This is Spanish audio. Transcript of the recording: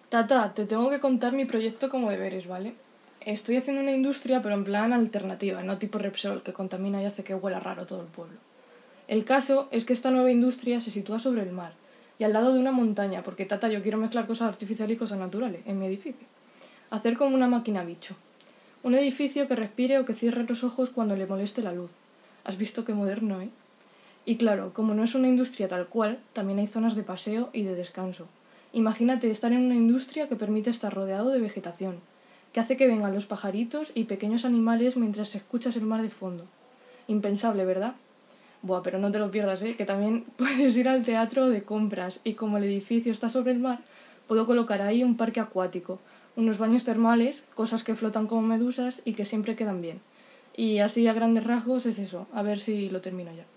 Tata, te tengo que contar mi proyecto como deberes, ¿vale? Estoy haciendo una industria, pero en plan alternativa, no tipo Repsol, que contamina y hace que huela raro todo el pueblo. El caso es que esta nueva industria se sitúa sobre el mar y al lado de una montaña, porque Tata, yo quiero mezclar cosas artificiales y cosas naturales en mi edificio. Hacer como una máquina bicho. Un edificio que respire o que cierre los ojos cuando le moleste la luz. Has visto qué moderno, ¿eh? Y claro, como no es una industria tal cual, también hay zonas de paseo y de descanso. Imagínate estar en una industria que permite estar rodeado de vegetación, que hace que vengan los pajaritos y pequeños animales mientras escuchas el mar de fondo. Impensable, ¿verdad? Buah, pero no te lo pierdas, ¿eh? Que también puedes ir al teatro de compras y como el edificio está sobre el mar, puedo colocar ahí un parque acuático, unos baños termales, cosas que flotan como medusas y que siempre quedan bien. Y así a grandes rasgos es eso, a ver si lo termino ya.